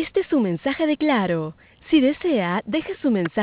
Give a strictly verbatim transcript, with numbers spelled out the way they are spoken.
Este es su mensaje de Claro. Si desea, deje su mensaje